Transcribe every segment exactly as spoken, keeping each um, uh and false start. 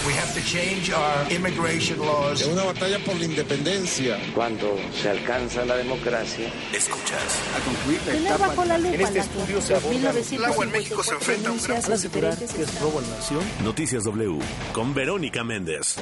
We have to change our immigration laws. Es una batalla por la independencia. Cuando se alcanza la democracia, escuchas. A concluir la Tener etapa. bajo la lupa En este la estudio se mil aborda novecientos el agua en México se enfrenta a un gran denuncias Al asegurar diferentes que es robo a la nación. Noticias W con Verónica Méndez.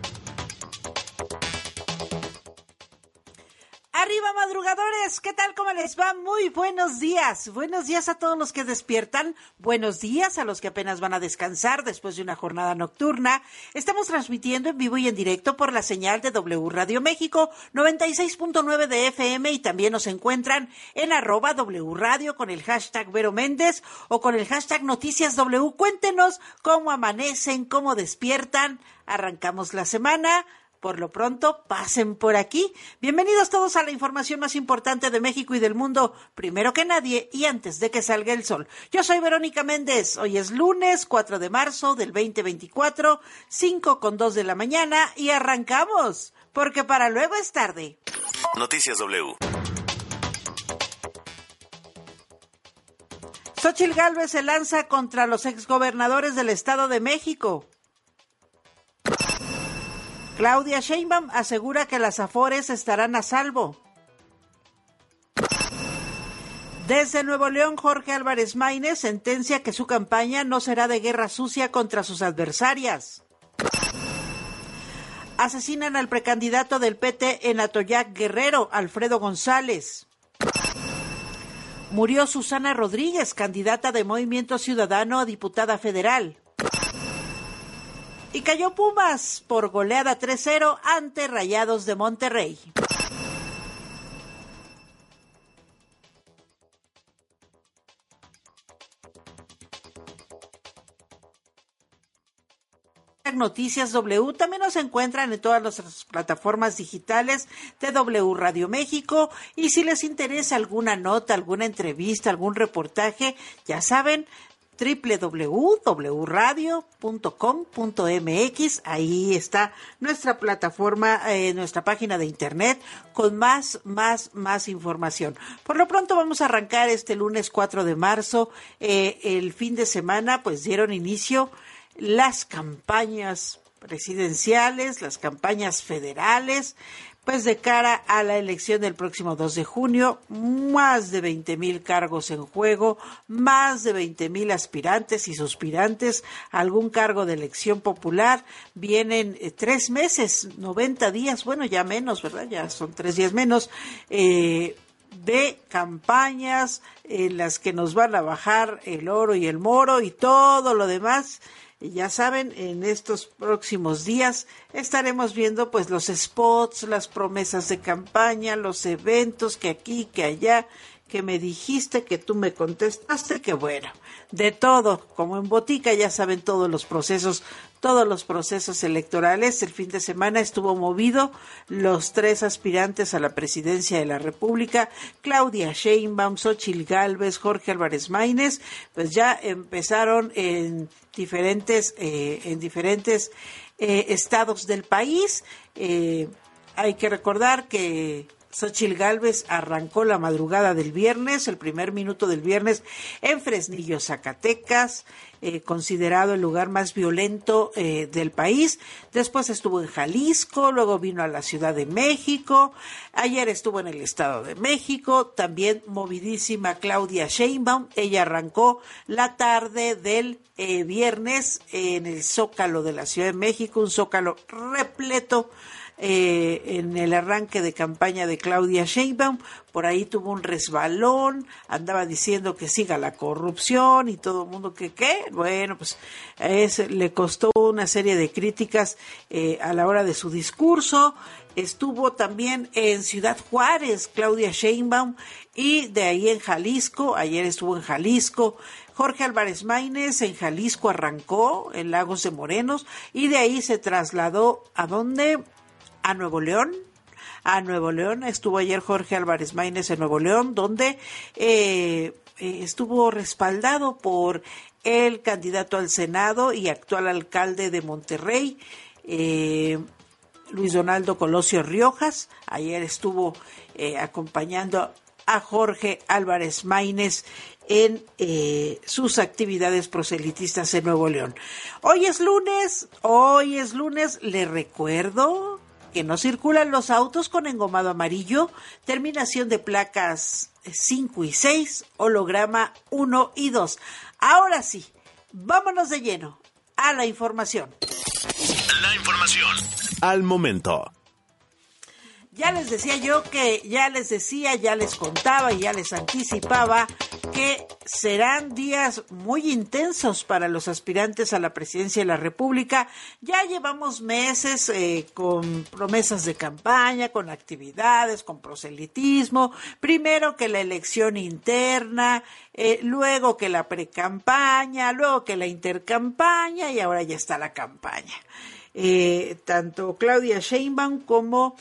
Arriba, madrugadores, ¿qué tal? ¿Cómo les va? Muy buenos días. Buenos días a todos los que despiertan. Buenos días a los que apenas van a descansar después de una jornada nocturna. Estamos transmitiendo en vivo y en directo por la señal de W Radio México noventa y seis punto nueve de F M y también nos encuentran en arroba W Radio con el hashtag Vero Méndez o con el hashtag Noticias W. Cuéntenos cómo amanecen, cómo despiertan. Arrancamos la semana. Por lo pronto, pasen por aquí. Bienvenidos todos a la información más importante de México y del mundo, primero que nadie y antes de que salga el sol. Yo soy Verónica Méndez. Hoy es lunes cuatro de marzo del veinte veinticuatro, cinco con dos de la mañana y arrancamos, porque para luego es tarde. Noticias W. Xóchitl Gálvez se lanza contra los exgobernadores del Estado de México. Claudia Sheinbaum asegura que las Afores estarán a salvo. Desde Nuevo León, Jorge Álvarez Maínez sentencia que su campaña no será de guerra sucia contra sus adversarias. Asesinan al precandidato del P T en Atoyac, Guerrero, Alfredo González. Murió Susana Rodríguez, candidata de Movimiento Ciudadano a diputada federal. Y cayó Pumas por goleada tres cero ante Rayados de Monterrey. Noticias W también nos encuentran en todas las plataformas digitales de W Radio México y si les interesa alguna nota, alguna entrevista, algún reportaje, ya saben, doble u doble u doble u punto w radio punto com punto m x, ahí está nuestra plataforma, eh, nuestra página de internet con más, más, más información. Por lo pronto vamos a arrancar este lunes cuatro de marzo, eh, el fin de semana pues dieron inicio las campañas presidenciales, las campañas federales, pues de cara a la elección del próximo dos de junio, más de veinte mil cargos en juego, más de veinte mil aspirantes y suspirantes a algún cargo de elección popular. Vienen eh, tres meses, noventa días, bueno, ya menos, ¿verdad? Ya son tres días menos, eh, de campañas en las que nos van a bajar el oro y el moro y todo lo demás. Y ya saben, en estos próximos días estaremos viendo pues los spots, las promesas de campaña, los eventos que aquí, que allá, que me dijiste, que tú me contestaste, que bueno, de todo, como en botica, ya saben todos los procesos, todos los procesos electorales. El fin de semana estuvo movido, los tres aspirantes a la presidencia de la República, Claudia Sheinbaum, Xóchitl Gálvez, Jorge Álvarez Maínez, pues ya empezaron en diferentes, eh, en diferentes eh, estados del país. Eh, hay que recordar que Xóchitl Gálvez arrancó la madrugada del viernes, el primer minuto del viernes, en Fresnillo, Zacatecas, eh, considerado el lugar más violento eh, del país. Después estuvo en Jalisco, luego vino a la Ciudad de México, ayer estuvo en el Estado de México, también movidísima Claudia Sheinbaum. Ella arrancó la tarde del eh, viernes en el Zócalo de la Ciudad de México, un Zócalo repleto. Eh, en el arranque de campaña de Claudia Sheinbaum, por ahí tuvo un resbalón, andaba diciendo que siga la corrupción y todo el mundo que qué, bueno, pues es, le costó una serie de críticas eh, a la hora de su discurso. Estuvo también en Ciudad Juárez Claudia Sheinbaum y de ahí en Jalisco, ayer estuvo en Jalisco. Jorge Álvarez Maínez en Jalisco arrancó en Lagos de Moreno y de ahí se trasladó ¿a dónde? A Nuevo León, a Nuevo León, estuvo ayer Jorge Álvarez Maínez en Nuevo León, donde eh, eh, estuvo respaldado por el candidato al Senado y actual alcalde de Monterrey, eh, Luis Donaldo Colosio Riojas. Ayer estuvo eh, acompañando a Jorge Álvarez Maínez en eh, sus actividades proselitistas en Nuevo León. Hoy es lunes, hoy es lunes, le recuerdo que no circulan los autos con engomado amarillo, terminación de placas cinco y seis, holograma uno y dos. Ahora sí, vámonos de lleno a la información. La información al momento. Ya les decía yo que, ya les decía, ya les contaba y ya les anticipaba que serán días muy intensos para los aspirantes a la presidencia de la República. Ya llevamos meses eh, con promesas de campaña, con actividades, con proselitismo. Primero que la elección interna, eh, luego que la precampaña, luego que la intercampaña y ahora ya está la campaña. Eh, tanto Claudia Sheinbaum como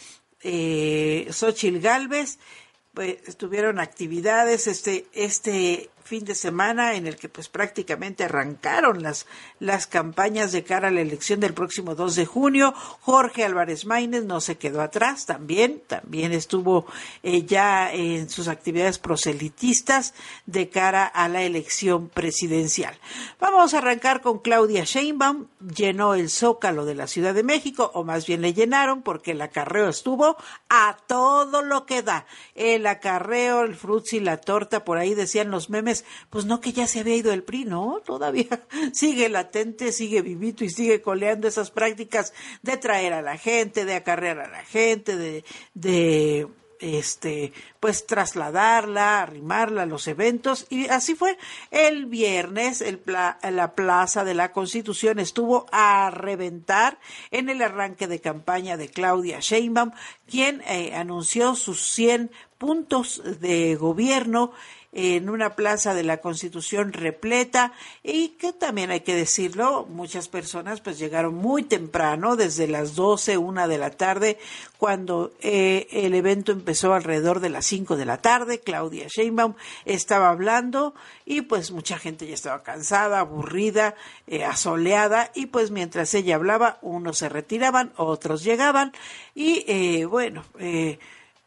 Eh, Xóchitl Gálvez pues tuvieron actividades este este fin de semana en el que pues prácticamente arrancaron las las campañas de cara a la elección del próximo dos de junio. Jorge Álvarez Maínez no se quedó atrás, también también estuvo eh, ya en sus actividades proselitistas de cara a la elección presidencial. Vamos a arrancar con Claudia Sheinbaum. Llenó el Zócalo de la Ciudad de México, o más bien le llenaron, porque el acarreo estuvo a todo lo que da. El acarreo, el frutzi, la torta, por ahí decían los memes, pues no que ya se había ido el P R I, no, todavía sigue latente, sigue vivito y sigue coleando esas prácticas de traer a la gente, de acarrear a la gente, de, de este, pues trasladarla, arrimarla a los eventos, y así fue. El viernes el pla- la Plaza de la Constitución estuvo a reventar en el arranque de campaña de Claudia Sheinbaum, quien eh, anunció sus cien puntos de gobierno en una Plaza de la Constitución repleta, y que también hay que decirlo, muchas personas pues llegaron muy temprano, desde las doce, una de la tarde, cuando eh, el evento empezó alrededor de las cinco de la tarde. Claudia Sheinbaum estaba hablando y pues mucha gente ya estaba cansada, aburrida, eh, asoleada, y pues mientras ella hablaba, unos se retiraban, otros llegaban, y eh, bueno, eh,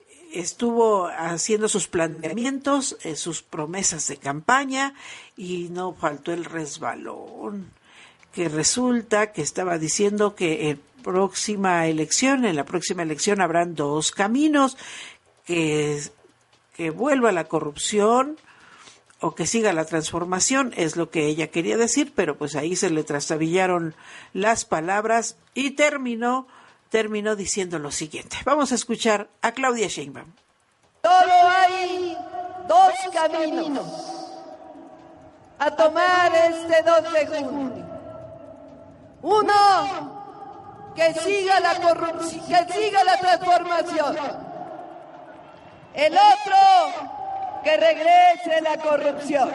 estuvo haciendo sus planteamientos, eh, sus promesas de campaña, y no faltó el resbalón, que resulta que estaba diciendo que en próxima elección, en la próxima elección habrán dos caminos, que, que vuelva la corrupción o que siga la transformación, es lo que ella quería decir, pero pues ahí se le trastabillaron las palabras y terminó terminó diciendo lo siguiente. Vamos a escuchar a Claudia Sheinbaum. Solo hay dos caminos a tomar este dos de junio. Uno, que siga la corrupción, que siga la transformación. El otro, que regrese la corrupción.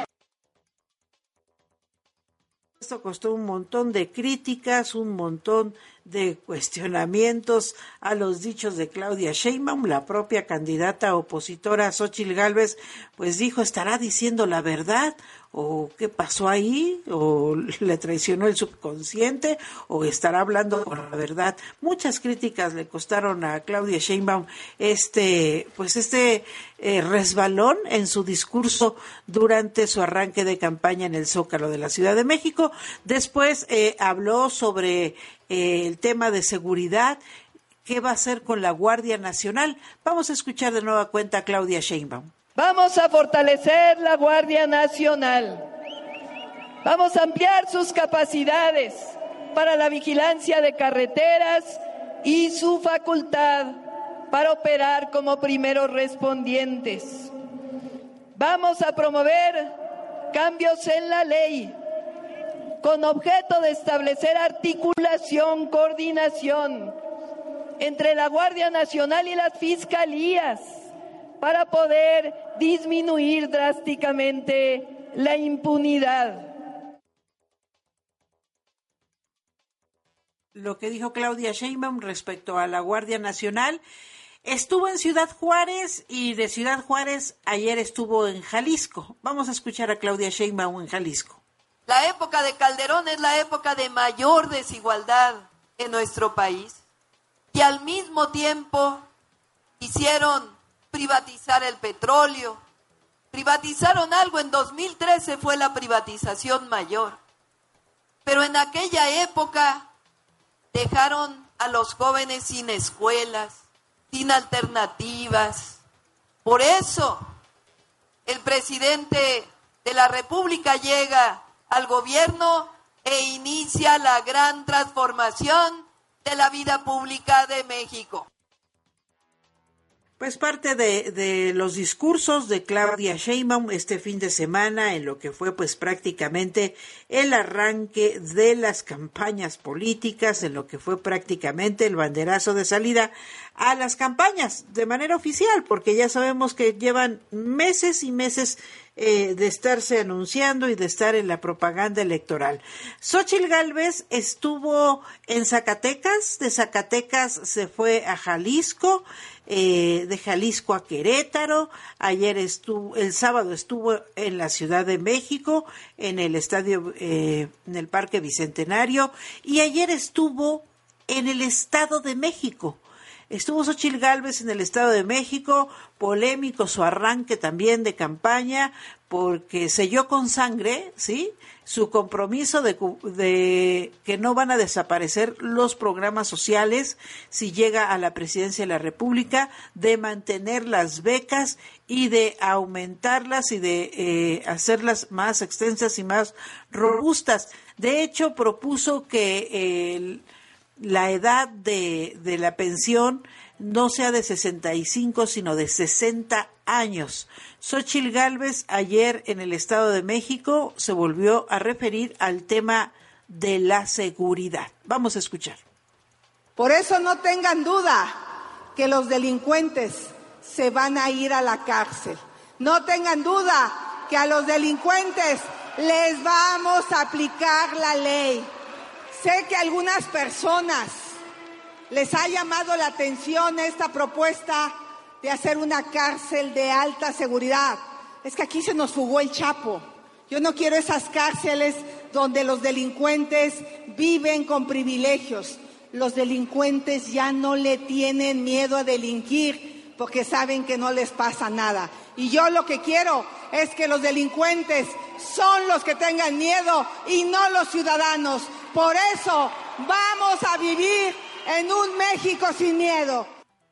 Esto costó un montón de críticas, un montón de cuestionamientos a los dichos de Claudia Sheinbaum. La propia candidata opositora Xóchitl Gálvez pues dijo, ¿estará diciendo la verdad? ¿O qué pasó ahí? ¿O le traicionó el subconsciente? ¿O estará hablando con la verdad? Muchas críticas le costaron a Claudia Sheinbaum este, pues este eh, resbalón en su discurso durante su arranque de campaña en el Zócalo de la Ciudad de México. Después eh, habló sobre eh, el tema de seguridad. ¿Qué va a hacer con la Guardia Nacional? Vamos a escuchar de nueva cuenta a Claudia Sheinbaum. Vamos a fortalecer la Guardia Nacional. Vamos a ampliar sus capacidades para la vigilancia de carreteras y su facultad para operar como primeros respondientes. Vamos a promover cambios en la ley con objeto de establecer articulación, coordinación entre la Guardia Nacional y las fiscalías, para poder disminuir drásticamente la impunidad. Lo que dijo Claudia Sheinbaum respecto a la Guardia Nacional, estuvo en Ciudad Juárez, y de Ciudad Juárez ayer estuvo en Jalisco. Vamos a escuchar a Claudia Sheinbaum en Jalisco. La época de Calderón es la época de mayor desigualdad en nuestro país, y al mismo tiempo hicieron privatizar el petróleo, Privatizaron algo, en dos mil trece fue la privatización mayor. Pero en aquella época dejaron a los jóvenes sin escuelas, sin alternativas. Por eso el presidente de la República llega al gobierno e inicia la gran transformación de la vida pública de México. Pues parte de, de los discursos de Claudia Sheinbaum este fin de semana, en lo que fue pues prácticamente el arranque de las campañas políticas, en lo que fue prácticamente el banderazo de salida a las campañas de manera oficial, porque ya sabemos que llevan meses y meses eh, de estarse anunciando y de estar en la propaganda electoral. Xóchitl Gálvez estuvo en Zacatecas, de Zacatecas se fue a Jalisco, Eh, de Jalisco a Querétaro, ayer estuvo, el sábado estuvo en la Ciudad de México, en el estadio, eh, en el Parque Bicentenario, y ayer estuvo en el Estado de México. Estuvo Xóchitl Gálvez en el Estado de México, polémico su arranque también de campaña, porque selló con sangre, ¿sí?, su compromiso de, de que no van a desaparecer los programas sociales si llega a la presidencia de la República, de mantener las becas y de aumentarlas y de eh, hacerlas más extensas y más robustas. De hecho, propuso que eh, la edad de, de la pensión no sea de sesenta y cinco, sino de sesenta años. Xóchitl Gálvez ayer en el Estado de México se volvió a referir al tema de la seguridad. Vamos a escuchar. Por eso no tengan duda que los delincuentes se van a ir a la cárcel. No tengan duda que a los delincuentes les vamos a aplicar la ley. Sé que a algunas personas les ha llamado la atención esta propuesta de hacer una cárcel de alta seguridad. Es que aquí se nos fugó el Chapo. Yo no quiero esas cárceles donde los delincuentes viven con privilegios. Los delincuentes ya no le tienen miedo a delinquir porque saben que no les pasa nada. Y yo lo que quiero es que los delincuentes son los que tengan miedo y no los ciudadanos. Por eso vamos a vivir en un México sin miedo.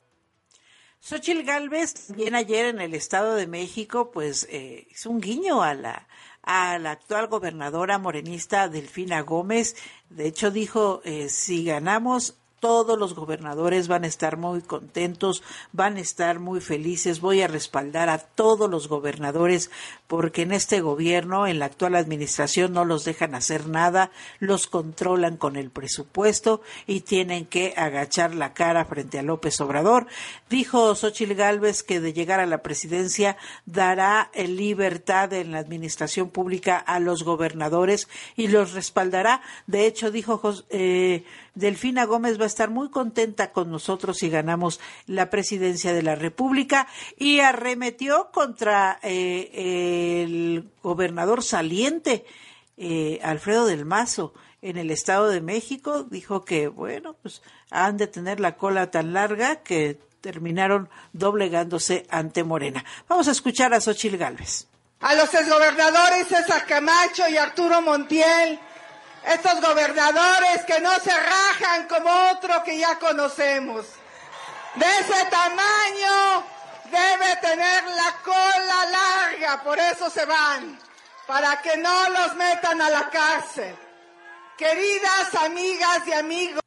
Xóchitl Gálvez, también ayer en el Estado de México, pues eh, hizo un guiño a la a la actual gobernadora morenista Delfina Gómez. De hecho, dijo, eh, si ganamos, todos los gobernadores van a estar muy contentos, van a estar muy felices. Voy a respaldar a todos los gobernadores porque en este gobierno, en la actual administración, no los dejan hacer nada, los controlan con el presupuesto y tienen que agachar la cara frente a López Obrador. Dijo Xóchitl Gálvez que de llegar a la presidencia dará libertad en la administración pública a los gobernadores y los respaldará. De hecho, dijo eh, Delfina Gómez va a estar muy contenta con nosotros si ganamos la presidencia de la República, y arremetió contra eh, el gobernador saliente, eh, Alfredo del Mazo, en el Estado de México. Dijo que, bueno, pues han de tener la cola tan larga que terminaron doblegándose ante Morena. Vamos a escuchar a Xóchitl Gálvez. A los exgobernadores César Camacho y Arturo Montiel, estos gobernadores que no se rajan como otro que ya conocemos. De ese tamaño debe tener la cola larga, por eso se van, para que no los metan a la cárcel. Queridas amigas y amigos.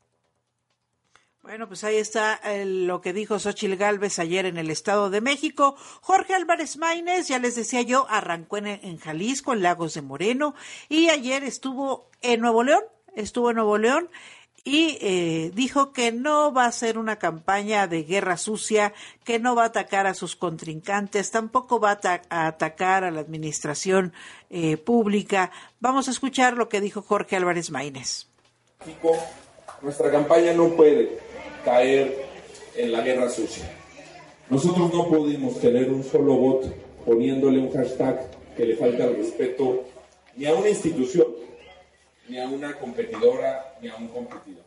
Bueno, pues ahí está eh, lo que dijo Xóchitl Gálvez ayer en el Estado de México. Jorge Álvarez Maínez, ya les decía yo, arrancó en, en Jalisco, en Lagos de Moreno, y ayer estuvo en Nuevo León, estuvo en Nuevo León, y eh, dijo que no va a ser una campaña de guerra sucia, que no va a atacar a sus contrincantes, tampoco va a, ta- a atacar a la administración eh, pública. Vamos a escuchar lo que dijo Jorge Álvarez Maínez. México, nuestra campaña no puede caer en la guerra sucia. Nosotros no podemos tener un solo voto poniéndole un hashtag que le falta el respeto ni a una institución, ni a una competidora, ni a un competidor.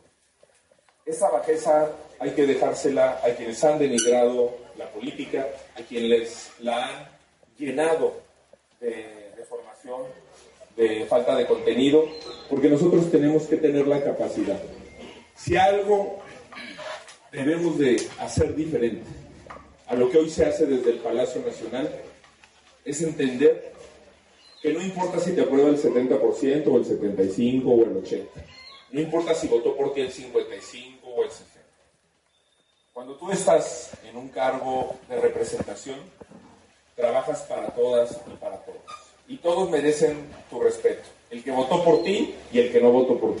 Esa bajeza hay que dejársela a quienes han denigrado la política, a quienes la han llenado de, de formación, de falta de contenido, porque nosotros tenemos que tener la capacidad. Si algo debemos de hacer diferente a lo que hoy se hace desde el Palacio Nacional, es entender que no importa si te aprueba el setenta por ciento o el setenta y cinco por ciento o el ochenta por ciento, no importa si votó por ti el cincuenta y cinco por ciento o el sesenta por ciento. Cuando tú estás en un cargo de representación, trabajas para todas y para todos. Y todos merecen tu respeto, el que votó por ti y el que no votó por ti.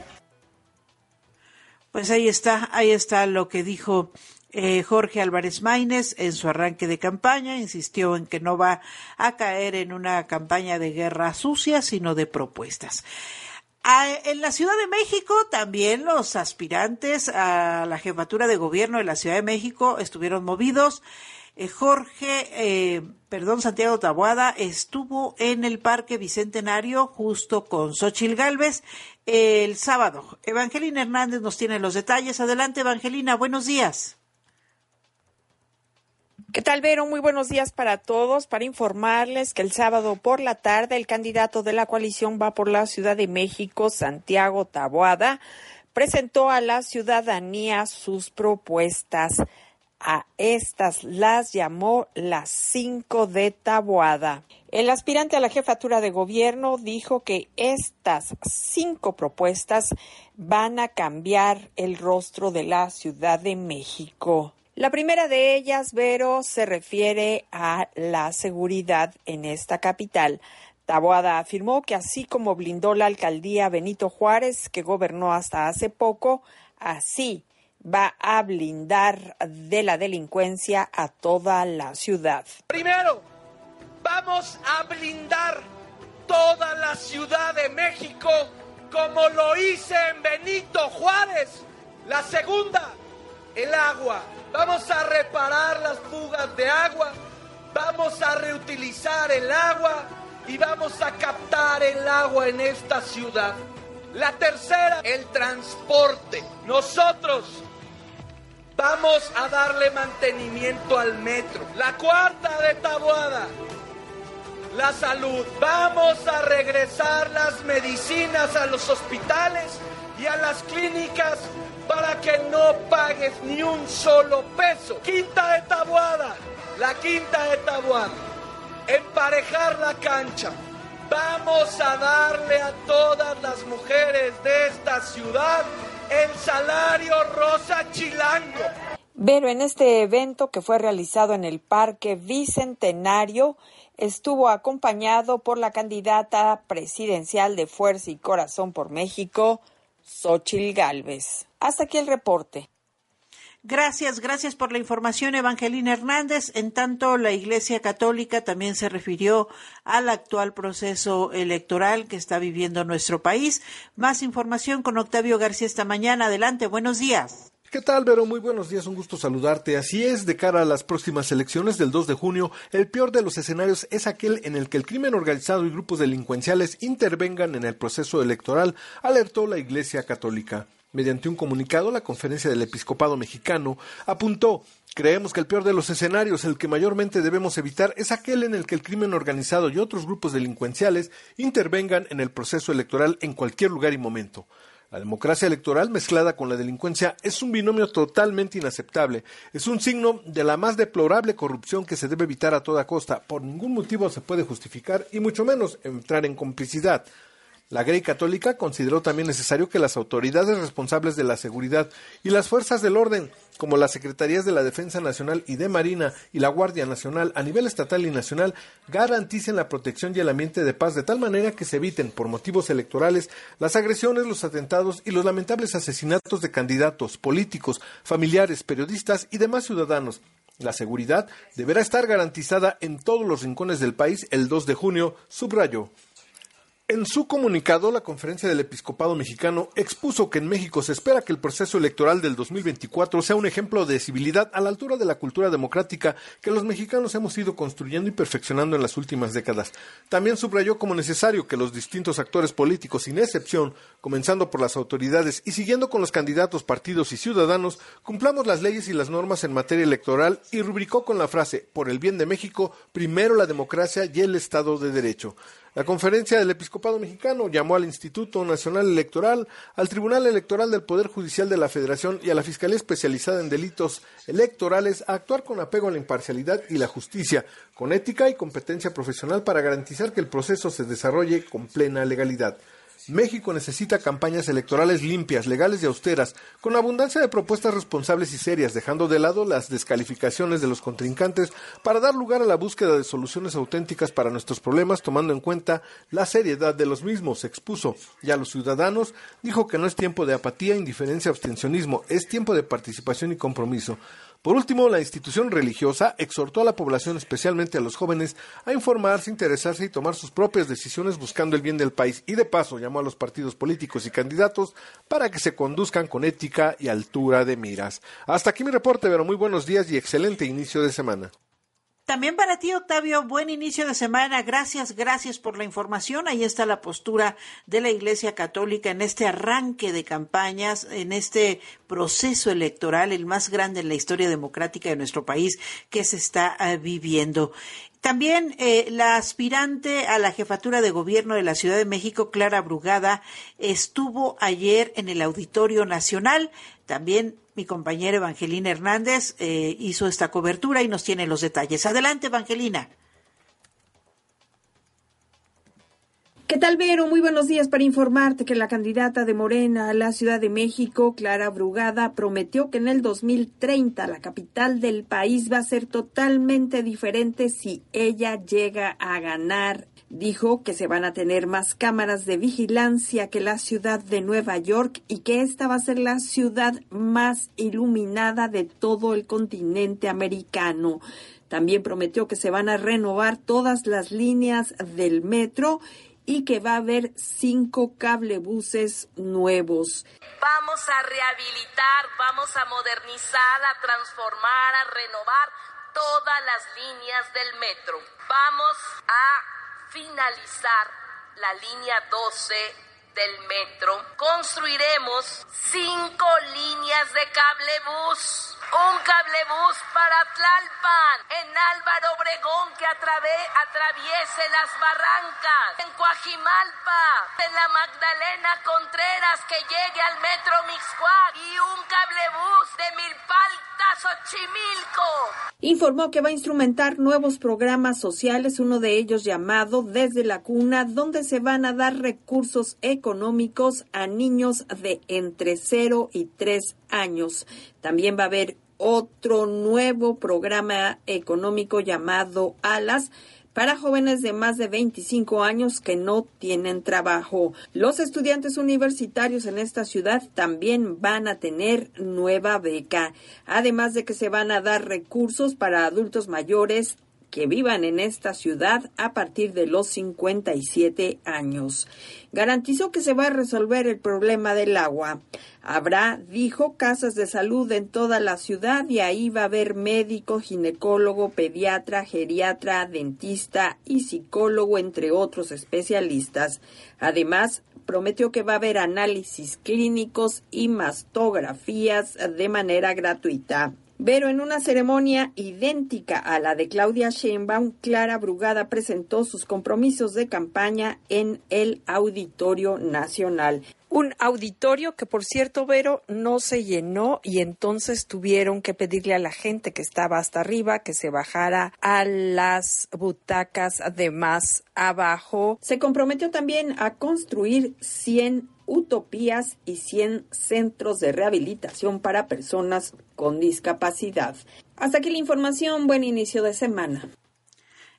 Pues ahí está, ahí está lo que dijo eh, Jorge Álvarez Maínez en su arranque de campaña. Insistió en que no va a caer en una campaña de guerra sucia, sino de propuestas. Ah, en la Ciudad de México también los aspirantes a la jefatura de gobierno de la Ciudad de México estuvieron movidos. Eh, Jorge, eh, perdón, Santiago Taboada estuvo en el Parque Bicentenario justo con Xóchitl Gálvez el sábado. Evangelina Hernández nos tiene los detalles. Adelante, Evangelina, buenos días. ¿Qué tal, Vero? Muy buenos días para todos. Para informarles que el sábado por la tarde el candidato de la coalición Va por la Ciudad de México, Santiago Taboada, presentó a la ciudadanía sus propuestas. A estas las llamó las cinco de Taboada. El aspirante a la jefatura de gobierno dijo que estas cinco propuestas van a cambiar el rostro de la Ciudad de México. La primera de ellas, Vero, se refiere a la seguridad en esta capital. Taboada afirmó que así como blindó la alcaldía Benito Juárez, que gobernó hasta hace poco, así va a blindar de la delincuencia a toda la ciudad. Primero, vamos a blindar toda la Ciudad de México como lo hice en Benito Juárez. La segunda, el agua. Vamos a reparar las fugas de agua, vamos a reutilizar el agua y vamos a captar el agua en esta ciudad. La tercera, el transporte. Nosotros vamos a darle mantenimiento al metro. La cuarta de Taboada, la salud. Vamos a regresar las medicinas a los hospitales y a las clínicas para que no pagues ni un solo peso. Quinta de Taboada, la quinta de Taboada, emparejar la cancha. Vamos a darle a todas las mujeres de esta ciudad el salario rosa chilango. Pero en este evento que fue realizado en el Parque Bicentenario, estuvo acompañado por la candidata presidencial de Fuerza y Corazón por México, Xóchitl Gálvez. Hasta aquí el reporte. Gracias, gracias por la información, Evangelina Hernández. En tanto, la Iglesia Católica también se refirió al actual proceso electoral que está viviendo nuestro país. Más información con Octavio García esta mañana. Adelante, buenos días. ¿Qué tal, Vero? Muy buenos días, un gusto saludarte. Así es, de cara a las próximas elecciones del dos de junio, el peor de los escenarios es aquel en el que el crimen organizado y grupos delincuenciales intervengan en el proceso electoral, alertó la Iglesia Católica. Mediante un comunicado, la Conferencia del Episcopado Mexicano apuntó: creemos que el peor de los escenarios, el que mayormente debemos evitar, es aquel en el que el crimen organizado y otros grupos delincuenciales intervengan en el proceso electoral en cualquier lugar y momento. La democracia electoral mezclada con la delincuencia es un binomio totalmente inaceptable. Es un signo de la más deplorable corrupción que se debe evitar a toda costa. Por ningún motivo se puede justificar y mucho menos entrar en complicidad. La Grey Católica consideró también necesario que las autoridades responsables de la seguridad y las fuerzas del orden, como las Secretarías de la Defensa Nacional y de Marina y la Guardia Nacional a nivel estatal y nacional, garanticen la protección y el ambiente de paz de tal manera que se eviten, por motivos electorales, las agresiones, los atentados y los lamentables asesinatos de candidatos, políticos, familiares, periodistas y demás ciudadanos. La seguridad deberá estar garantizada en todos los rincones del país el dos de junio, subrayó. En su comunicado, la Conferencia del Episcopado Mexicano expuso que en México se espera que el proceso electoral del dos mil veinticuatro sea un ejemplo de civilidad a la altura de la cultura democrática que los mexicanos hemos ido construyendo y perfeccionando en las últimas décadas. También subrayó como necesario que los distintos actores políticos, sin excepción, comenzando por las autoridades y siguiendo con los candidatos, partidos y ciudadanos, cumplamos las leyes y las normas en materia electoral, y rubricó con la frase: por el bien de México, primero la democracia y el Estado de Derecho. La Conferencia del Episcopado Mexicano llamó al Instituto Nacional Electoral, al Tribunal Electoral del Poder Judicial de la Federación y a la Fiscalía Especializada en Delitos Electorales a actuar con apego a la imparcialidad y la justicia, con ética y competencia profesional para garantizar que el proceso se desarrolle con plena legalidad. México necesita campañas electorales limpias, legales y austeras, con abundancia de propuestas responsables y serias, dejando de lado las descalificaciones de los contrincantes para dar lugar a la búsqueda de soluciones auténticas para nuestros problemas, tomando en cuenta la seriedad de los mismos, expuso. Y a los ciudadanos dijo que no es tiempo de apatía, indiferencia, abstencionismo, es tiempo de participación y compromiso. Por último, la institución religiosa exhortó a la población, especialmente a los jóvenes, a informarse, interesarse y tomar sus propias decisiones buscando el bien del país, y de paso llamó a los partidos políticos y candidatos para que se conduzcan con ética y altura de miras. Hasta aquí mi reporte, pero muy buenos días y excelente inicio de semana. También para ti, Octavio, buen inicio de semana. Gracias, gracias por la información. Ahí está la postura de la Iglesia Católica en este arranque de campañas, en este proceso electoral, el más grande en la historia democrática de nuestro país que se está uh, viviendo. También eh, la aspirante a la jefatura de gobierno de la Ciudad de México, Clara Brugada, estuvo ayer en el Auditorio Nacional. También mi compañera Evangelina Hernández eh, hizo esta cobertura y nos tiene los detalles. Adelante, Evangelina. ¿Qué tal, Vero? Muy buenos días. Para informarte que la candidata de Morena a la Ciudad de México, Clara Brugada, prometió que en el dos mil treinta la capital del país va a ser totalmente diferente si ella llega a ganar. Dijo que se van a tener más cámaras de vigilancia que la ciudad de Nueva York y que esta va a ser la ciudad más iluminada de todo el continente americano. También prometió que se van a renovar todas las líneas del metro y que va a haber cinco cablebuses nuevos. Vamos a rehabilitar, vamos a modernizar, a transformar, a renovar todas las líneas del metro. Vamos a finalizar la línea doce del metro. Construiremos cinco líneas de cablebús. Un cablebús para Tlalpan, en Álvaro Obregón que atrave- atraviese las barrancas, en Coajimalpa, en la Magdalena Contreras que llegue al metro Mixcoac, y un cablebús de Milpalta, Xochimilco. Informó que va a instrumentar nuevos programas sociales, uno de ellos llamado Desde la Cuna, donde se van a dar recursos económicos a niños de entre cero y tres años. También va a haber otro nuevo programa económico llamado Alas para jóvenes de más de veinticinco años que no tienen trabajo. Los estudiantes universitarios en esta ciudad también van a tener nueva beca, además de que se van a dar recursos para adultos mayores que vivan en esta ciudad a partir de los cincuenta y siete años. Garantizó que se va a resolver el problema del agua. Habrá, dijo, casas de salud en toda la ciudad y ahí va a haber médico, ginecólogo, pediatra, geriatra, dentista y psicólogo, entre otros especialistas. Además, prometió que va a haber análisis clínicos y mastografías de manera gratuita. Pero en una ceremonia idéntica a la de Claudia Sheinbaum, Clara Brugada presentó sus compromisos de campaña en el Auditorio Nacional. Un auditorio que, por cierto, Vero, no se llenó y entonces tuvieron que pedirle a la gente que estaba hasta arriba que se bajara a las butacas de más abajo. Se comprometió también a construir cien utopías y cien centros de rehabilitación para personas con discapacidad. Hasta aquí la información. Buen inicio de semana.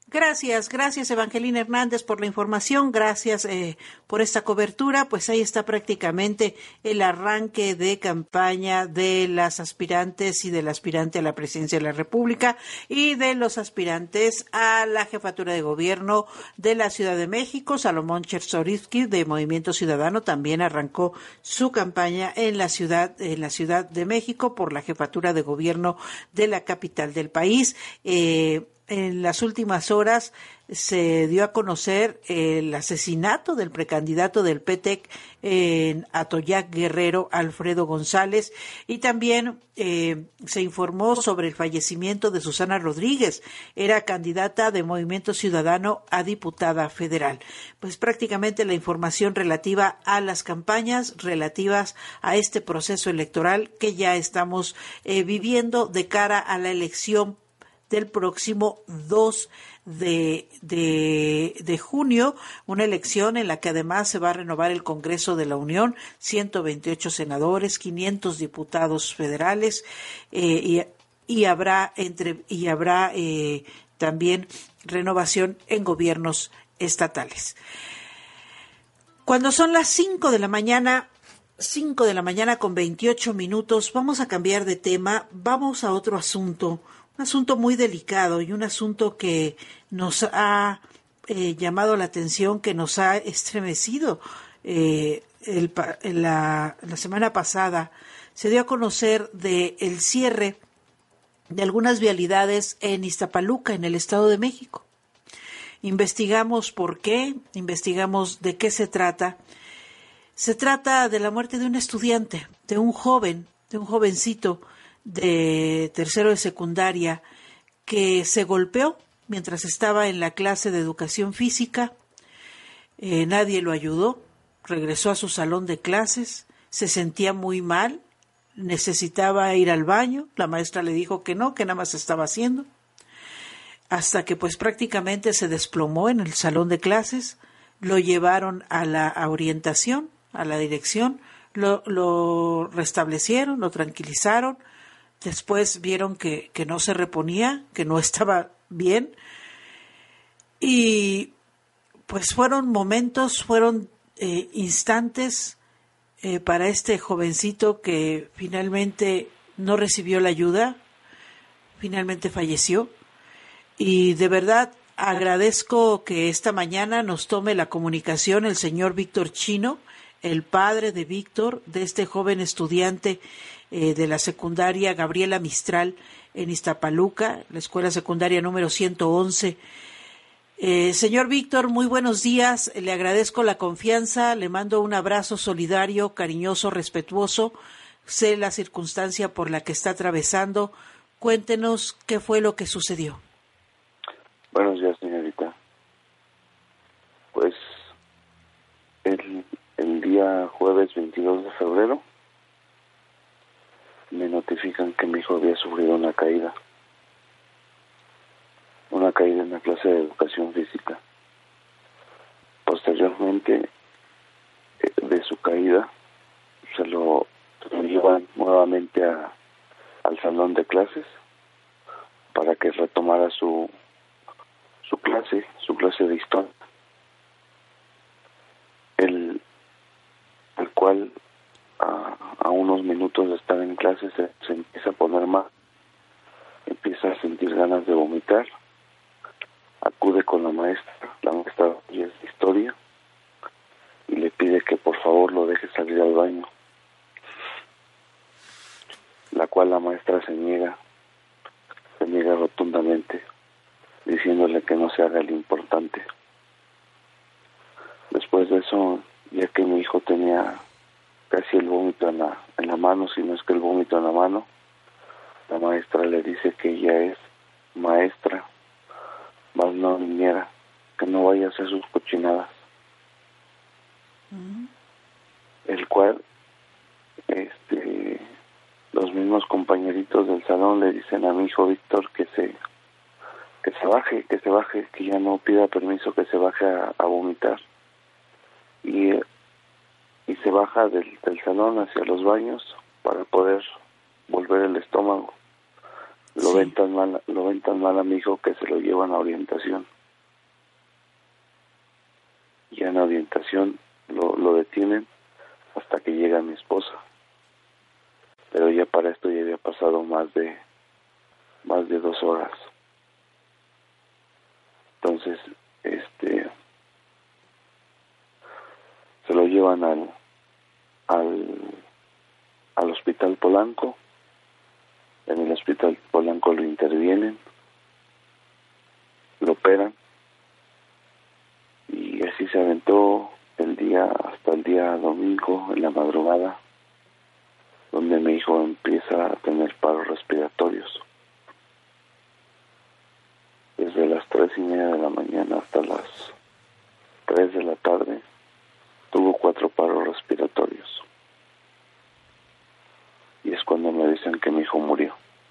Gracias, gracias Evangelina Hernández por la información, gracias eh, por esta cobertura. Pues ahí está prácticamente el arranque de campaña de las aspirantes y del aspirante a la presidencia de la República y de los aspirantes a la jefatura de gobierno de la Ciudad de México. Salomón Chertorivsky de Movimiento Ciudadano también arrancó su campaña en la ciudad, en la Ciudad de México por la jefatura de gobierno de la capital del país. Eh, En las últimas horas se dio a conocer el asesinato del precandidato del P T E C en Atoyac, Guerrero, Alfredo González, y también eh, se informó sobre el fallecimiento de Susana Rodríguez, era candidata de Movimiento Ciudadano a diputada federal. Pues prácticamente la información relativa a las campañas, relativas a este proceso electoral que ya estamos eh, viviendo de cara a la elección del próximo dos de, de, de junio, una elección en la que además se va a renovar el Congreso de la Unión, ciento veintiocho senadores, quinientos diputados federales, eh, y, y habrá entre y habrá eh, también renovación en gobiernos estatales. Cuando son las cinco de la mañana, cinco de la mañana con veintiocho minutos, vamos a cambiar de tema, vamos a otro asunto. Un asunto muy delicado y un asunto que nos ha eh, llamado la atención, que nos ha estremecido. Eh, el, la, la semana pasada se dio a conocer de el cierre de algunas vialidades en Iztapaluca, en el Estado de México. Investigamos por qué, investigamos de qué se trata. Se trata de la muerte de un estudiante, de un joven, de un jovencito de tercero de secundaria que se golpeó mientras estaba en la clase de educación física. Eh, nadie lo ayudó, regresó a su salón de clases, se sentía muy mal, necesitaba ir al baño, la maestra le dijo que no, que nada más estaba haciendo, hasta que pues prácticamente se desplomó en el salón de clases, lo llevaron a la a orientación, a la dirección, lo, lo restablecieron, lo tranquilizaron. Después vieron que, que no se reponía, que no estaba bien. Y pues fueron momentos, fueron eh, instantes eh, para este jovencito que finalmente no recibió la ayuda, finalmente falleció. Y de verdad agradezco que esta mañana nos tome la comunicación el señor Víctor Chino, el padre de Víctor, de este joven estudiante eh, de la secundaria Gabriela Mistral en Iztapaluca, la escuela secundaria número ciento once. Eh, señor Víctor, muy buenos días, le agradezco la confianza, le mando un abrazo solidario, cariñoso, respetuoso. Sé la circunstancia por la que está atravesando. Cuéntenos qué fue lo que sucedió. Buenos días, señorita. Pues el, el día jueves veintidós de febrero me notifican que mi hijo había sufrido una caída. Una caída en la clase de educación física. Posteriormente de su caída se lo, se lo llevan nuevamente a, al salón de clases para que retomara su su clase, su clase de historia, el, el cual a, a unos minutos de estar en clase se, se empieza a poner mal, empieza a sentir ganas de vomitar, acude con la maestra, la maestra de historia, y le pide que por favor lo deje salir al baño, la cual la maestra se niega, se niega rotundamente, diciéndole que no se haga el importante. Después de eso, ya que mi hijo tenía casi el vómito en la, en la mano, si no es que el vómito en la mano, la maestra le dice que ella es maestra, más no niñera, que no vaya a hacer sus cochinadas. Mm. El cual, este, los mismos compañeritos del salón le dicen a mi hijo Víctor que se que se baje, que se baje, que ya no pida permiso, que se baje a, a vomitar. Y, y se baja del, del salón hacia los baños para poder volver el estómago. Lo sí. ven tan mal, lo ven tan mal a mi hijo que se lo llevan a orientación. Ya en orientación lo, lo detienen hasta que llega mi esposa. Pero ya para esto ya había pasado más de más de dos horas. Entonces, este, se lo llevan al al al hospital Polanco. En el hospital Polanco lo intervienen, lo operan, y así se aventó el día hasta el día domingo en la madrugada, donde mi hijo empieza a tener paros respiratorios. Desde las tres y media de la mañana hasta las tres de la tarde tuvo cuatro paros respiratorios. Y es cuando me dicen que mi hijo murió.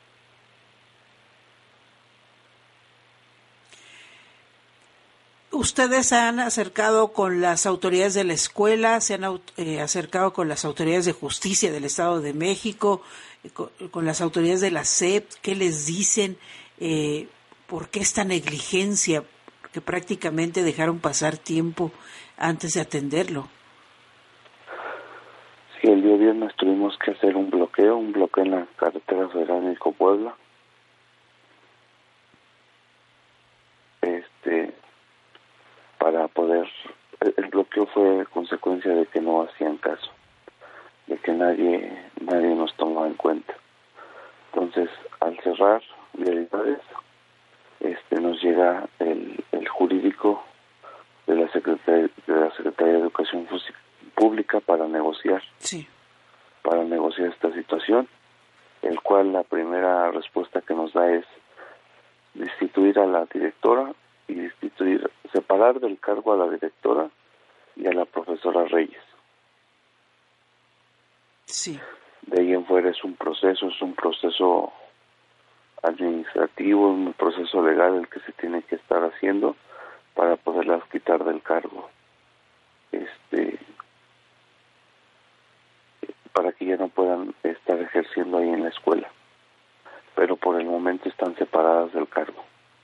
¿Ustedes se han acercado con las autoridades de la escuela, se han eh, acercado con las autoridades de justicia del Estado de México, eh, con, con las autoridades de la S E P? ¿Qué les dicen? Eh, ¿Por qué esta negligencia? Porque prácticamente dejaron pasar tiempo antes de atenderlo. Sí, el día viernes tuvimos que hacer un bloqueo, un bloqueo en la carretera federal México-Puebla. Este, para poder, el bloqueo fue consecuencia de que no hacían caso, de que nadie, nadie nos tomaba en cuenta. Entonces, al cerrar vialidades, este, nos llega el, el jurídico de la Secretaría de la Secretaría de Educación Pública para negociar, sí. para negociar esta situación, el cual la primera respuesta que nos da es destituir a la directora y destituir, separar del cargo a la directora y a la profesora Reyes. Sí. De ahí en fuera es un proceso, es un proceso administrativo, un proceso legal el que se tiene que estar haciendo para poderlas quitar del cargo. Este, para que ya no puedan estar ejerciendo ahí en la escuela. Pero por el momento están separadas del cargo.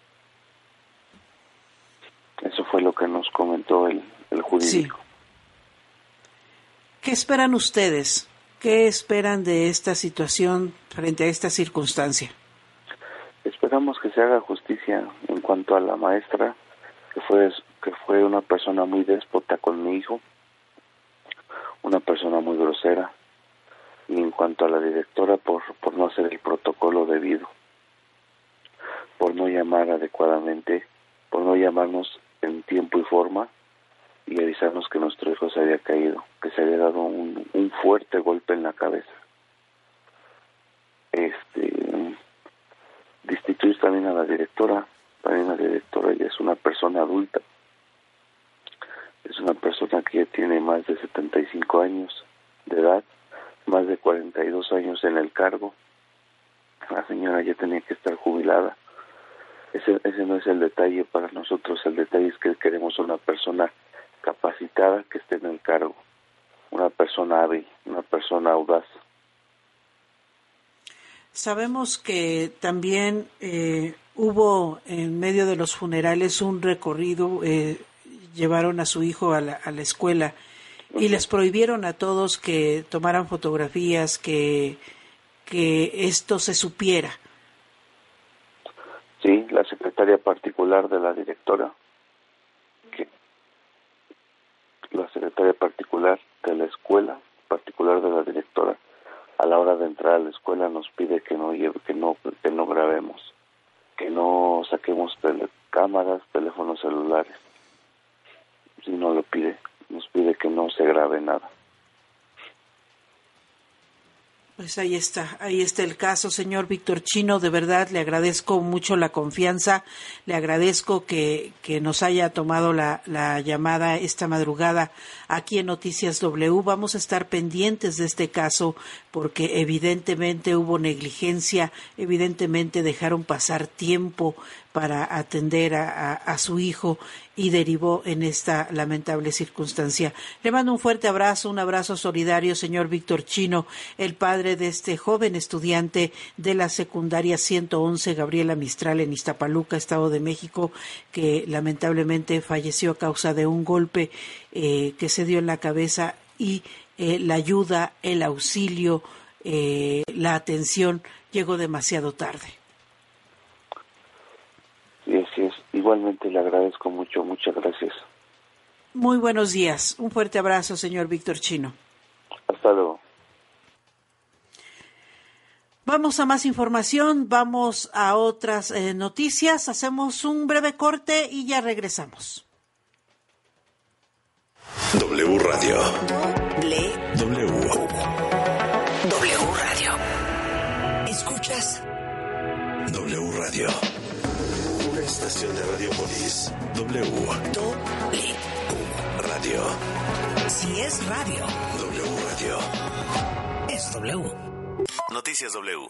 Eso fue lo que nos comentó el, el jurídico. Sí. ¿Qué esperan ustedes? ¿Qué esperan de esta situación frente a esta circunstancia? Esperamos que se haga justicia en cuanto a la maestra, que fue, que fue una persona muy déspota con mi hijo, una persona muy grosera, y en cuanto a la directora por, por no hacer el protocolo debido, por no llamar adecuadamente, por no llamarnos en tiempo y forma y avisarnos que nuestro hijo se había caído, que se había dado un, un fuerte golpe en la cabeza. Este, destituir también a la directora, también la directora ella es una persona adulta, es una persona que ya tiene más de setenta y cinco años de edad, más de cuarenta y dos años en el cargo. La señora ya tenía que estar jubilada. Ese, ese no es el detalle para nosotros, el detalle es que queremos una persona capacitada que esté en el cargo, una persona hábil, una persona audaz. Sabemos que también eh, hubo en medio de los funerales un recorrido, eh, llevaron a su hijo a la, a la escuela y les prohibieron a todos que tomaran fotografías, que, que esto se supiera. Sí, la secretaria particular de la directora, que la secretaria particular de la escuela, particular de la directora, a la hora de entrar a la escuela nos pide que no lleve, que no, que no grabemos, que no saquemos tele, cámaras, teléfonos celulares. Si no lo pide, nos pide que no se grabe nada. Pues ahí está, ahí está el caso, señor Víctor Chino. De verdad le agradezco mucho la confianza, le agradezco que, que nos haya tomado la, la llamada esta madrugada aquí en Noticias W. Vamos a estar pendientes de este caso porque evidentemente hubo negligencia, evidentemente dejaron pasar tiempo para atender a, a, a su hijo y derivó en esta lamentable circunstancia. Le mando un fuerte abrazo, un abrazo solidario, señor Víctor Chino, el padre madre de este joven estudiante de la secundaria ciento once, Gabriela Mistral, en Iztapaluca, Estado de México, que lamentablemente falleció a causa de un golpe eh, que se dio en la cabeza, y eh, la ayuda, el auxilio, eh, la atención llegó demasiado tarde. Sí, así es. Igualmente le agradezco mucho. Muchas gracias. Muy buenos días. Un fuerte abrazo, señor Víctor Chino. Hasta luego. Vamos a más información, vamos a otras eh, noticias. Hacemos un breve corte y ya regresamos. W Radio. W. W. W Radio. ¿Escuchas? W Radio. Una estación de Radiopolis. W. W. Radio. Si es radio. W Radio. Es W. Noticias W.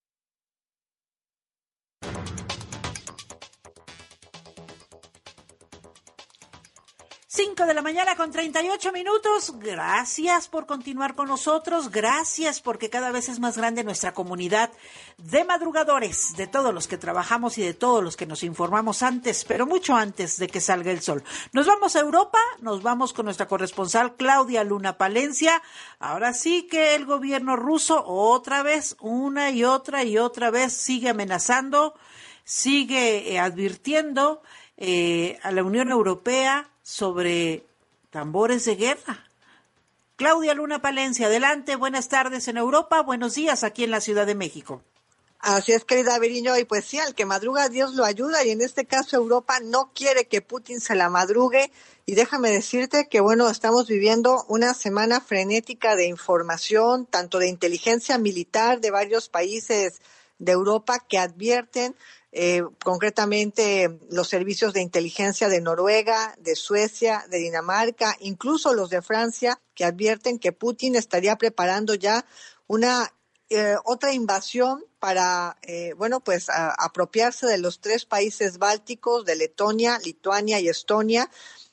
Cinco de la mañana con treinta y ocho minutos. Gracias por continuar con nosotros. Gracias porque cada vez es más grande nuestra comunidad de madrugadores, de todos los que trabajamos y de todos los que nos informamos antes, pero mucho antes de que salga el sol. Nos vamos a Europa, nos vamos con nuestra corresponsal Claudia Luna Palencia. Ahora sí que el gobierno ruso otra vez, una y otra y otra vez sigue amenazando, sigue eh, advirtiendo eh, a la Unión Europea sobre tambores de guerra. Claudia Luna Palencia, adelante, buenas tardes en Europa, buenos días aquí en la Ciudad de México. Así es, querida Viriño, y pues sí, al que madruga Dios lo ayuda, y en este caso Europa no quiere que Putin se la madrugue, y déjame decirte que bueno, estamos viviendo una semana frenética de información, tanto de inteligencia militar de varios países de Europa que advierten, Eh, concretamente los servicios de inteligencia de Noruega, de Suecia, de Dinamarca, incluso los de Francia, que advierten que Putin estaría preparando ya una eh, otra invasión para, eh, bueno, pues a, apropiarse de los tres países bálticos, de Letonia, Lituania y Estonia,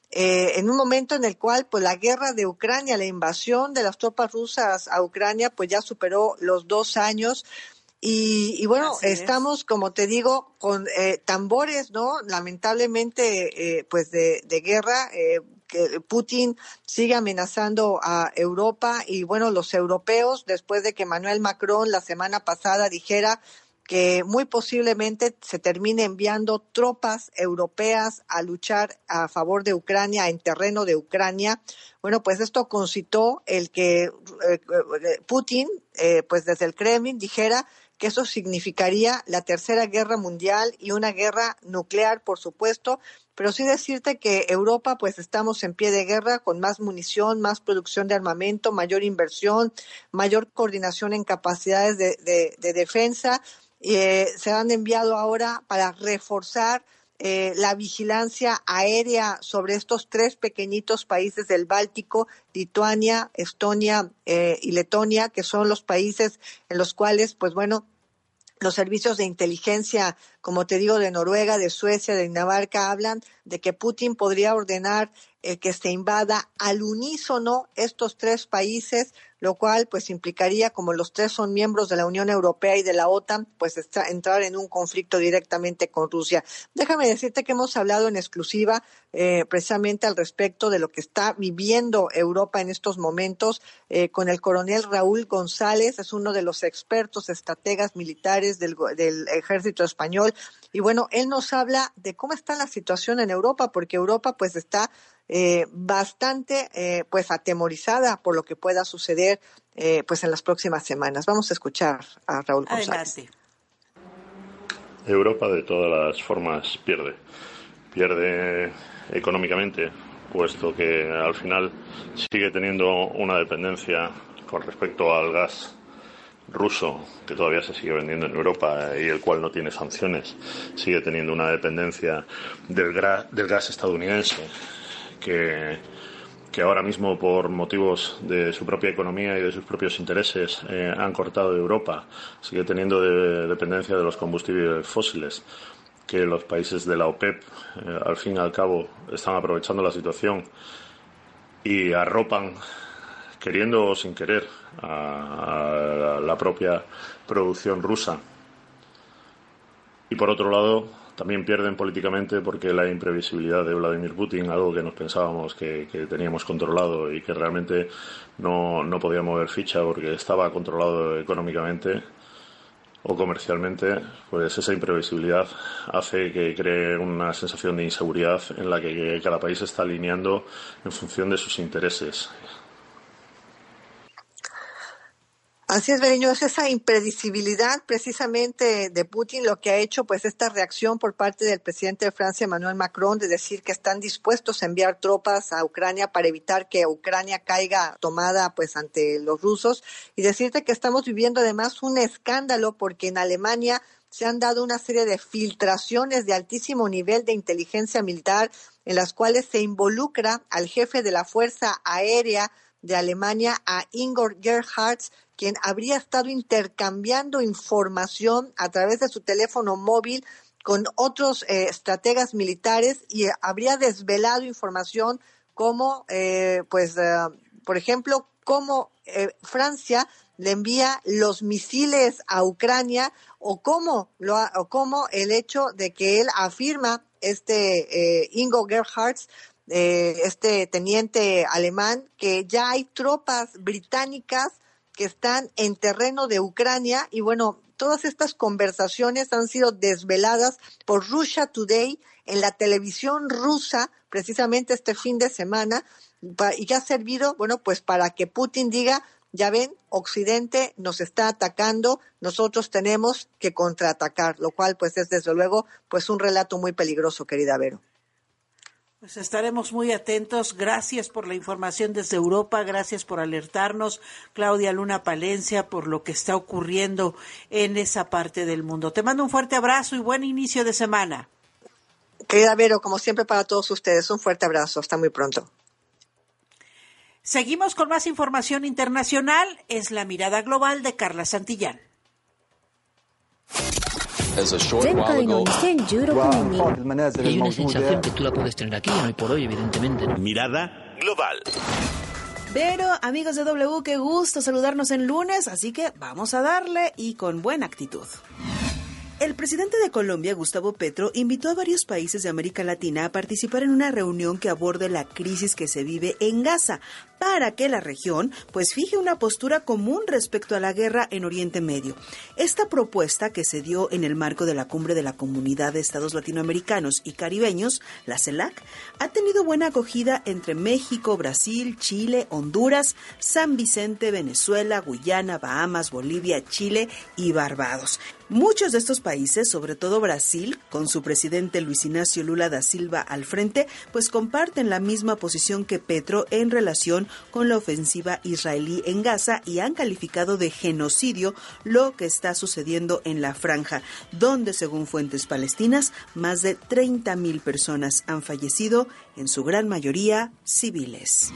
eh, en un momento en el cual pues la guerra de Ucrania, la invasión de las tropas rusas a Ucrania, pues ya superó los dos años. Y, y bueno, Así estamos, es. como te digo, con eh, tambores, ¿no? Lamentablemente, eh, pues de, de guerra, eh, que Putin sigue amenazando a Europa, y bueno, los europeos, después de que Emmanuel Macron la semana pasada dijera que muy posiblemente se termine enviando tropas europeas a luchar a favor de Ucrania, en terreno de Ucrania. Bueno, pues esto concitó el que eh, Putin, eh, pues desde el Kremlin, dijera que eso significaría la tercera guerra mundial y una guerra nuclear, por supuesto, pero sí decirte que Europa, pues estamos en pie de guerra, con más munición, más producción de armamento, mayor inversión, mayor coordinación en capacidades de, de, de defensa. Eh, se han enviado ahora para reforzar eh, la vigilancia aérea sobre estos tres pequeñitos países del Báltico, Lituania, Estonia eh, y Letonia, que son los países en los cuales, pues bueno, los servicios de inteligencia, como te digo, de Noruega, de Suecia, de Dinamarca, hablan de que Putin podría ordenar eh, que se invada al unísono estos tres países, lo cual pues implicaría, como los tres son miembros de la Unión Europea y de la OTAN, pues está, entrar en un conflicto directamente con Rusia. Déjame decirte que hemos hablado en exclusiva eh, precisamente al respecto de lo que está viviendo Europa en estos momentos eh, con el coronel Raúl González, es uno de los expertos estrategas militares del, del ejército español, y bueno, él nos habla de cómo está la situación en Europa, porque Europa pues está Eh, bastante eh, pues atemorizada por lo que pueda suceder eh, pues en las próximas semanas. Vamos a escuchar a Raúl González. Adelante. Europa de todas las formas pierde. Pierde económicamente, puesto que al final sigue teniendo una dependencia con respecto al gas ruso, que todavía se sigue vendiendo en Europa y el cual no tiene sanciones. Sigue teniendo una dependencia del, gra- del gas estadounidense, que, que ahora mismo, por motivos de su propia economía y de sus propios intereses, eh, han cortado de Europa. Sigue teniendo de, dependencia de los combustibles fósiles, que los países de la OPEP, eh, al fin y al cabo, están aprovechando la situación y arropan queriendo o sin querer, a, a la propia producción rusa. Y por otro lado, también pierden políticamente porque la imprevisibilidad de Vladimir Putin, algo que nos pensábamos que, que teníamos controlado y que realmente no, no podía mover ficha porque estaba controlado económicamente o comercialmente, pues esa imprevisibilidad hace que cree una sensación de inseguridad en la que cada país está alineando en función de sus intereses. Así es, Beriño, es esa impredecibilidad precisamente de Putin lo que ha hecho pues esta reacción por parte del presidente de Francia, Emmanuel Macron, de decir que están dispuestos a enviar tropas a Ucrania para evitar que Ucrania caiga tomada pues ante los rusos, y decirte que estamos viviendo además un escándalo porque en Alemania se han dado una serie de filtraciones de altísimo nivel de inteligencia militar en las cuales se involucra al jefe de la Fuerza Aérea de Alemania, a Ingo Gerhardt, quien habría estado intercambiando información a través de su teléfono móvil con otros eh, estrategas militares y habría desvelado información como, eh, pues, eh, por ejemplo, cómo eh, Francia le envía los misiles a Ucrania o cómo, lo ha, o cómo el hecho de que él afirma, este eh, Ingo Gerhardt, eh, este teniente alemán, que ya hay tropas británicas que están en terreno de Ucrania, y bueno, todas estas conversaciones han sido desveladas por Russia Today en la televisión rusa precisamente este fin de semana, y que ha servido, bueno, pues para que Putin diga, ya ven, Occidente nos está atacando, nosotros tenemos que contraatacar, lo cual pues es desde luego pues un relato muy peligroso, querida Vero. Pues estaremos muy atentos. Gracias por la información desde Europa, gracias por alertarnos, Claudia Luna Palencia, por lo que está ocurriendo en esa parte del mundo. Te mando un fuerte abrazo y buen inicio de semana. Querida Vero, como siempre para todos ustedes, un fuerte abrazo. Hasta muy pronto. Seguimos con más información internacional. Es la mirada global de Carla Santillán. Hay una sensación que tú la puedes tener aquí, hoy por hoy, evidentemente. Mirada global. Pero, amigos de W, qué gusto saludarnos en lunes, así que vamos a darle y con buena actitud. El presidente de Colombia, Gustavo Petro, invitó a varios países de América Latina a participar en una reunión que aborde la crisis que se vive en Gaza, para que la región pues fije una postura común respecto a la guerra en Oriente Medio. Esta propuesta, que se dio en el marco de la Cumbre de la Comunidad de Estados Latinoamericanos y Caribeños, la CELAC, ha tenido buena acogida entre México, Brasil, Chile, Honduras, San Vicente, Venezuela, Guyana, Bahamas, Bolivia, Chile y Barbados. Muchos de estos países, sobre todo Brasil, con su presidente Luis Ignacio Lula da Silva al frente, pues comparten la misma posición que Petro en relación con la ofensiva israelí en Gaza y han calificado de genocidio lo que está sucediendo en la franja, donde, según fuentes palestinas, más de treinta mil personas han fallecido, en su gran mayoría civiles.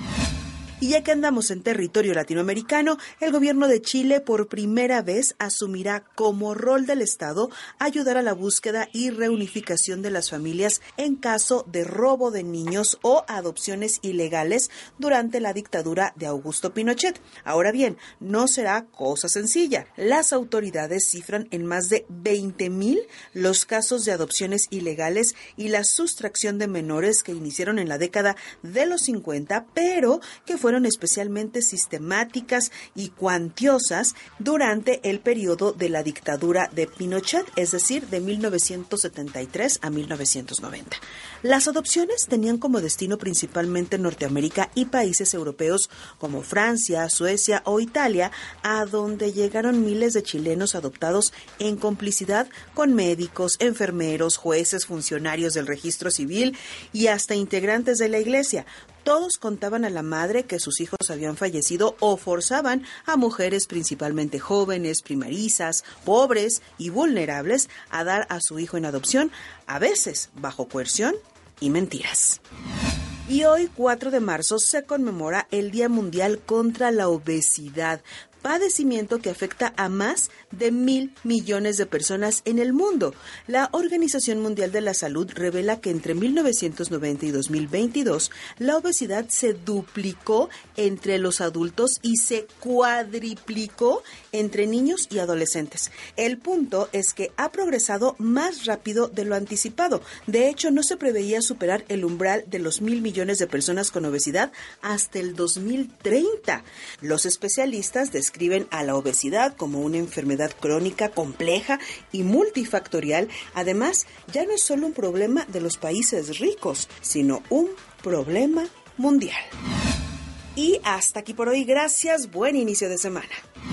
Y ya que andamos en territorio latinoamericano, el gobierno de Chile por primera vez asumirá como rol del Estado ayudar a la búsqueda y reunificación de las familias en caso de robo de niños o adopciones ilegales durante la dictadura de Augusto Pinochet. Ahora bien, no será cosa sencilla. Las autoridades cifran en más de veinte mil los casos de adopciones ilegales y la sustracción de menores que iniciaron en la década de los cincuenta, pero que fueron fueron especialmente sistemáticas y cuantiosas durante el periodo de la dictadura de Pinochet, es decir, de mil novecientos setenta y tres a mil novecientos noventa. Las adopciones tenían como destino principalmente Norteamérica y países europeos como Francia, Suecia o Italia, a donde llegaron miles de chilenos adoptados en complicidad con médicos, enfermeros, jueces, funcionarios del registro civil y hasta integrantes de la iglesia. Todos contaban a la madre que sus hijos habían fallecido o forzaban a mujeres principalmente jóvenes, primerizas, pobres y vulnerables a dar a su hijo en adopción, a veces bajo coerción y mentiras. Y hoy, cuatro de marzo, se conmemora el Día Mundial contra la Obesidad. padecimiento que afecta a más de mil millones de personas en el mundo. La Organización Mundial de la Salud revela que entre mil novecientos noventa y dos mil veintidós la obesidad se duplicó entre los adultos y se cuadriplicó entre niños y adolescentes. El punto es que ha progresado más rápido de lo anticipado. De hecho, no se preveía superar el umbral de los mil millones de personas con obesidad hasta el dos mil treinta. Los especialistas describen a la obesidad como una enfermedad crónica compleja y multifactorial. Además, ya no es solo un problema de los países ricos, sino un problema mundial. Y hasta aquí por hoy. Gracias. Buen inicio de semana.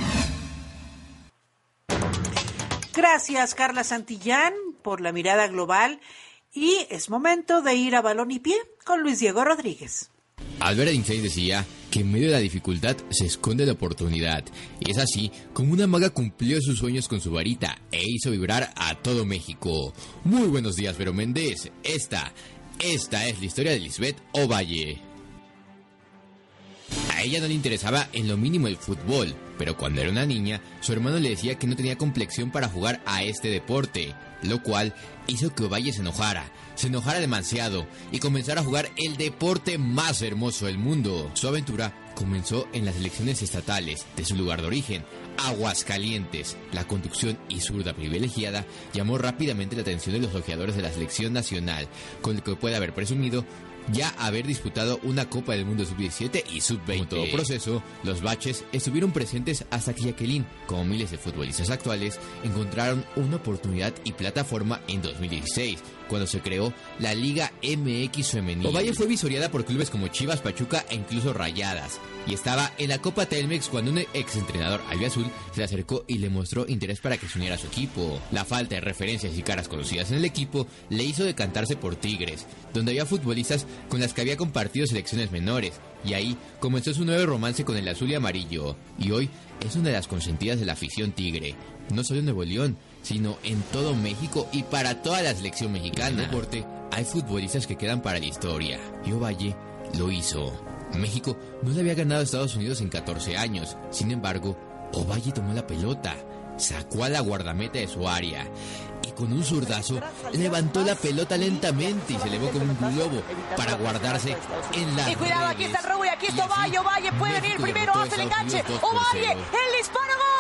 Gracias, Carla Santillán, por la mirada global. Y es momento de ir a balón y pie con Luis Diego Rodríguez. Albert Einstein decía que en medio de la dificultad se esconde la oportunidad. Y es así como una maga cumplió sus sueños con su varita e hizo vibrar a todo México. Muy buenos días, Vero Méndez. Esta, esta es la historia de Lisbeth Ovalle. A ella no le interesaba en lo mínimo el fútbol, pero cuando era una niña, su hermano le decía que no tenía complexión para jugar a este deporte, lo cual hizo que Ovalle se enojara, se enojara demasiado y comenzara a jugar el deporte más hermoso del mundo. Su aventura comenzó en las elecciones estatales de su lugar de origen, Aguascalientes. La conducción y zurda privilegiada llamó rápidamente la atención de los ojeadores de la selección nacional, con lo que puede haber presumido ya haber disputado una Copa del Mundo sub diecisiete y sub veinte. Como todo proceso, los baches estuvieron presentes hasta que Jacqueline, como miles de futbolistas actuales, encontraron una oportunidad y plataforma en dos mil dieciséis, cuando se creó la Liga M X Femenil. Ovalle fue visoreada por clubes como Chivas, Pachuca e incluso Rayadas, y estaba en la Copa Telmex cuando un exentrenador albiazul se le acercó y le mostró interés para que se uniera a su equipo. La falta de referencias y caras conocidas en el equipo le hizo decantarse por Tigres, donde había futbolistas con las que había compartido selecciones menores, y ahí comenzó su nuevo romance con el azul y amarillo, y hoy es una de las consentidas de la afición tigre, no solo en Nuevo León, sino en todo México y para toda la selección mexicana. En el deporte hay futbolistas que quedan para la historia, y Ovalle lo hizo. México no le había ganado a Estados Unidos en catorce años, sin embargo, Ovalle tomó la pelota, sacó a la guardameta de su área y con un zurdazo levantó la pelota lentamente y se elevó como un globo para guardarse en la. Y cuidado, aquí está el robo y aquí está Ovalle. Ovalle puede venir primero, hace el enganche. Ovalle, el disparo, ¡gol!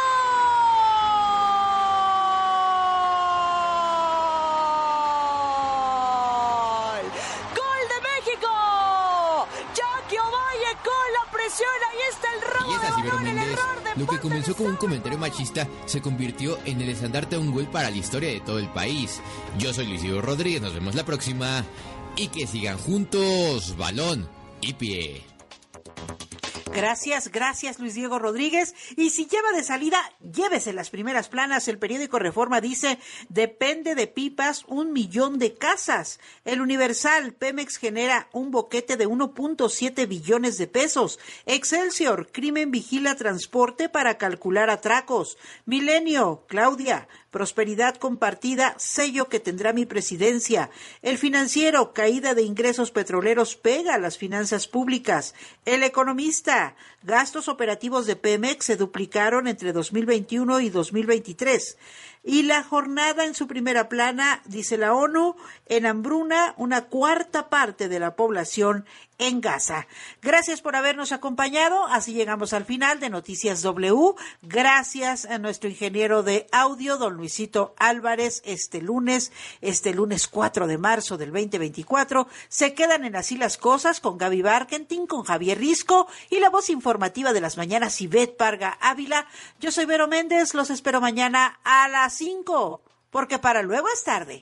¡Gol de México! Jackie Ovalle con la presión, ahí está el robo. Y es así, de balón, el error de lo que comenzó como un comentario machista se convirtió en el estandarte de un gol para la historia de todo el país. Yo soy Luis Diego Rodríguez, nos vemos la próxima y que sigan juntos balón y pie. Gracias, gracias Luis Diego Rodríguez. Y si lleva de salida, llévese las primeras planas. El periódico Reforma dice, depende de pipas un millón de casas. El Universal, Pemex genera un boquete de uno punto siete billones de pesos. Excelsior, crimen vigila transporte para calcular atracos. Milenio, Claudia, prosperidad compartida, sello que tendrá mi presidencia. El Financiero, caída de ingresos petroleros pega a las finanzas públicas. El Economista, gastos operativos de Pemex se duplicaron entre dos mil veintiuno y dos mil veintitrés. Y La Jornada en su primera plana, dice la ONU, en hambruna una cuarta parte de la población en Gaza. Gracias por habernos acompañado. Así llegamos al final de Noticias W. Gracias a nuestro ingeniero de audio, don Luisito Álvarez, este lunes, este lunes cuatro de marzo del veinte veinticuatro. Se quedan en Así las Cosas con Gaby Barkentin, con Javier Risco y la voz informativa de las mañanas, Ivette Parga Ávila. Yo soy Vero Méndez, los espero mañana a las cinco, porque para luego es tarde.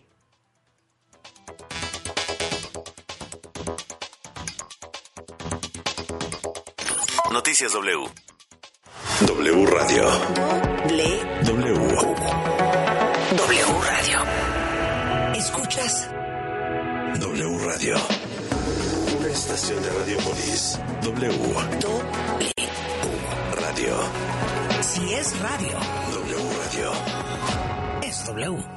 Noticias W. W Radio. W. W. W Radio. ¿Escuchas? W Radio. Una estación de Radiopolis. W. W. Radio. Si es radio. W Radio. Es W.